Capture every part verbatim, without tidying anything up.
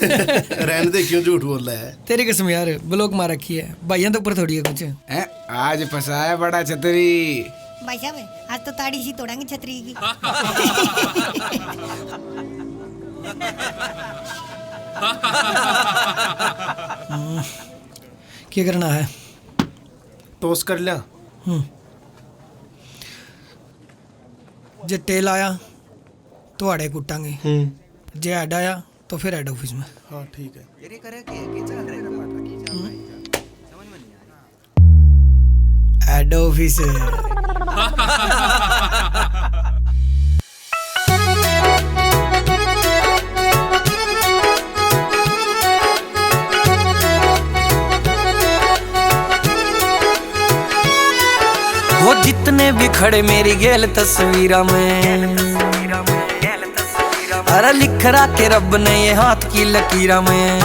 रहने दे, क्यों झूठ बोल रहा है? तेरी कसम यार, ब्लॉक मार रखी है भाइयों तो ऊपर थोड़ी है कुछ है। आज फंसाया बड़ा छतरी। भाई साहब आज तो ताड़ी सी तोड़ेंगे छतरी की। क्या करना है? टोस कर लिया। जे टेल आया तो आड़े कुटांगे, जे हेड आया तो फिर हेड ऑफिस में। हाँ ठीक है। हेड ऑफिस वो जितने भी खड़े मेरी गेल तस्वीरा में, अरे लिख रहा के रब ने ये हाथ की लकीरा में।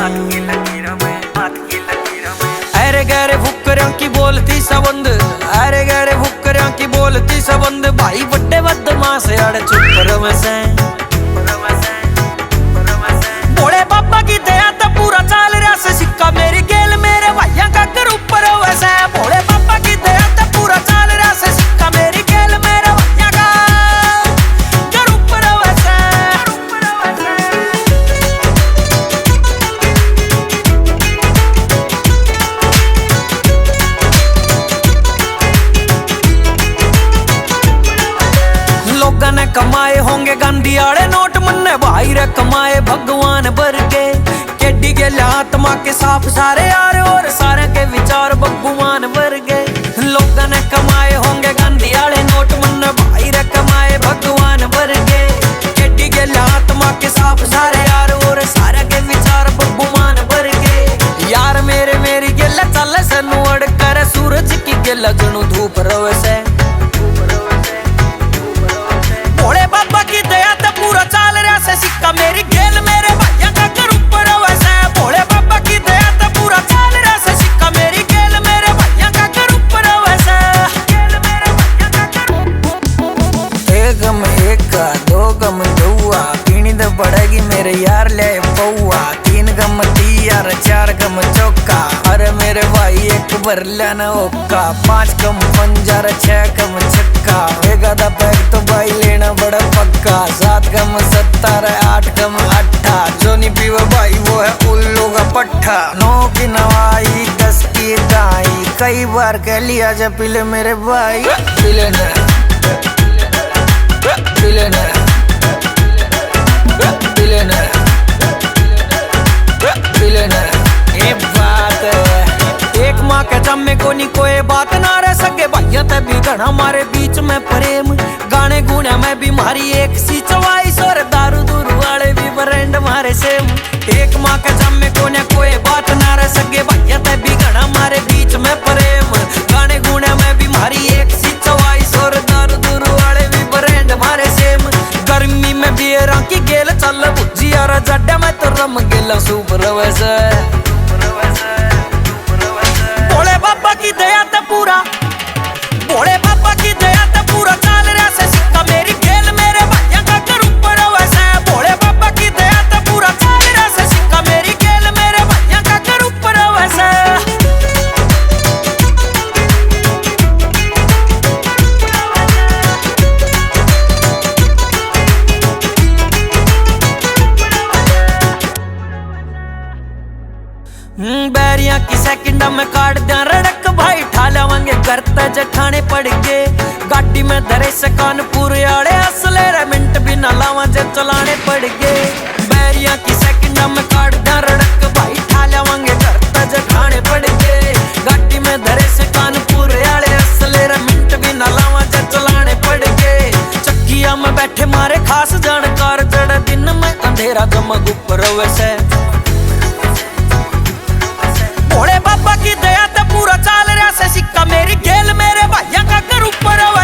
अरे गहरे फुकरियों की बोलती सबंद, अरे गहरे फुकरियों की बोलती सबंद, भाई बड्डे बदमाश अड़ चुप रवे से। भोले बाबा की दया तो पूरा चाल रहा से सिक्का मेरी गेल मेरे भाइयों का कर ऊपर वैसे। भोले बाबा की दया तो पूरा चाल रहा से सिक्का मेरी गेल मेरे भाइयों का कर ऊपर वैसे। लोगों ने कमाए होंगे गांधी आड़े नोट, मन्ने भाई रे कमाए भगवान भर के। केडी के आत्मा के साफ सारे यार और सारे के विचार भगवान भर गए। लोगों ने कमाए होंगे गांधी आड़े नोट, मन्ने भाई रे कमाए भगवान भर गए। केडी के आत्मा के साफ सारे यार और सारे के विचार भगवान भर गए। यार मेरे मेरी गेल चल से नुअड़ कर सूरज की गेल जणु धूप रवे से। भोले बाबा की दया तो पूरा चाल रहा से सिक्का मेरी गेल मेरे भाइयों का कर ऊपर वैसे। भोले बाबा की दया तो पूरा चाल रहा से सिक्का मेरी गेल मेरे भाइयों का कर ऊपर वैसे। एक गम एक का दो गम दुआ, पीनी तो पड़ेगी मेरे यार ले पौआ। तीन गम तीन चार गम चौका, अरे मेरे भाई एक भर लेना ओका। पांच गम पंजर छह गम छक्का, वेगा दा पैक तो भाई लेना बड़ा पक्का। सात गम सत्तर आठ गम अट्ठा, जो नहीं पीवा भाई वो है उल्लू का पट्ठा। नौ की नवाई दस की दाई, कई बार कह लिया जा पीले मेरे भाई। पीले न पीले न पीले न पीले न। ये बात एक माँ के जम्मे को नहीं कोई बात ना रह सके। भैया तभी घना हमारे बीच में प्रेम, गाने गुने में भी मारी एक सी चवाइस और दारू दूरू वाले भी ब्रांड मारे सेम। एक माँ के जम्मे को न कोई बात ना रह सके। भैया तभी घना हमारे बीच में प्रेम, गाने गुने में भी मारी एक सी चवाइस और दारू दूरू वाले भी ब्रांड मारे सेम। गर्मी में बियरा की गेल चल बुझी और जड्डा में तो रम गेला सुपर वैसे। भोले बाबा की दया तो पूरा, भोले बाबा की दया तो पूरा चाल रहा से सिक्का मेरी गेल मेरे भाइयों का कर ऊपर वैसे। भोले बाबा की दया तो पूरा चाल रहा से सिक्का मेरी गेल मेरे भाइयों का कर ऊपर वैसे। बैरिया की सेकंड में काट दिया रड़क भाई, ठा लावांगे करता जठाने पड़ के। गाड़ी में धरे से कानपुर आड़े असले रे मिनट भी ना लावा जे चलाने पड़ गए। बैरिया की सेकंड में काट दिया रड़क भाई, ठा लावांगे करता जठाने पड़ के। गाड़ी में धरे से कानपुर आड़े असले रे मिनट भी ना लावा जे चलाने पड़ गए। चक्किया में बैठे मारे खास जानकार, जड़ दिन में अंधेरा जमग ऊपर वैसे। भोले बाबा की दया तो पूरा चाल रहा से सिक्का मेरी गेल मेरे भाइयों का कर ऊपर